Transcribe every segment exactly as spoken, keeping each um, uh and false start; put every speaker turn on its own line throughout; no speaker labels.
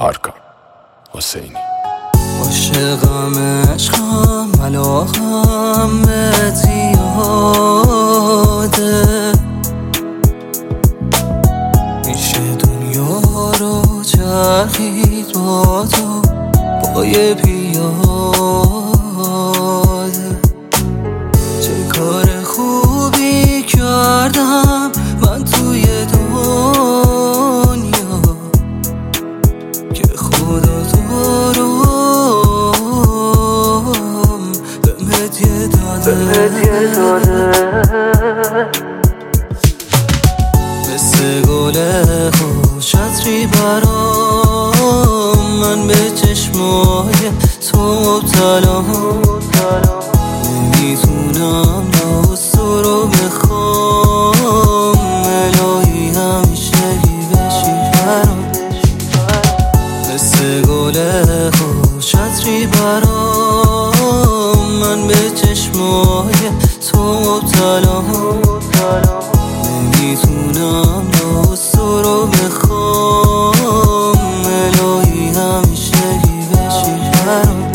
آرکان حسینی.
عاشقم عشقم علاقم بهت زیاده، میشه دنیا رو چرخید با تو با یه پیاده. چه کار خوبی کردم من توی دنیا که خدا تو رو به هدیه داده. مثل گل خوش عطری برام من به چشمای تو مبتلام، نمیتونم راست تو رو بخوام، الهی همیشگی بشی برام. مثل گل خوش عطری برام من به چشمای تو مبتلام، نمیتونم راست تو رو بخوام، الهی همیشگی بشی برام.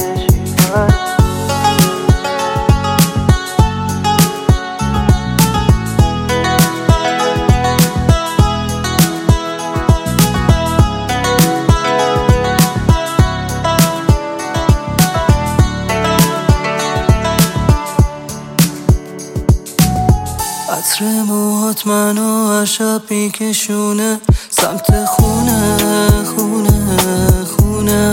عطر موهات منو هر شب میکشونه سمت خونه خونه خونم،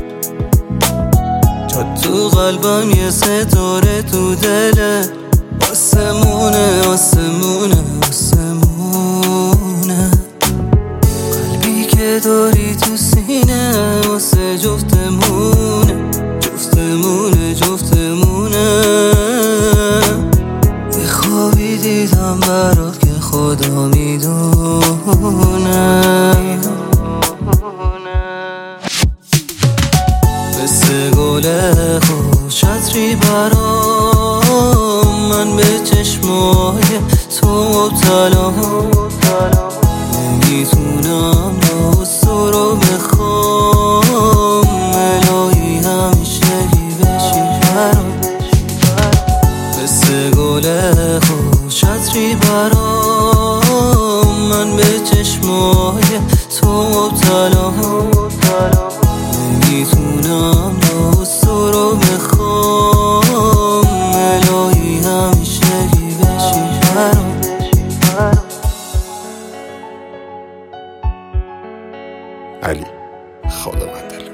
جا تو قلبم یه ستاره تو دله، آسمونه آسمونه آسمونه. قلبی که داری تو سینه واسه جفتمونه جفتمونه جفتمونه. خوابی دیدم برات که خدا میدونه، مثل گل خوش عطری برام من به چشمای تو مبتلام، نمیتونم راست تو رو بخوام، الهی همیشگی بشی برام. مثل گل خوش عطری برام من به چشمای تو مبتلام، نمیتونم راست تو رو بخوام، الهی همیشگی بشی برام.
علی خداوندلو.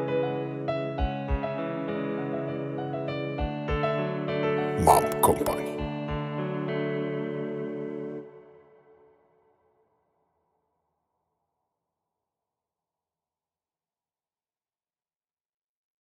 مام کمپانی.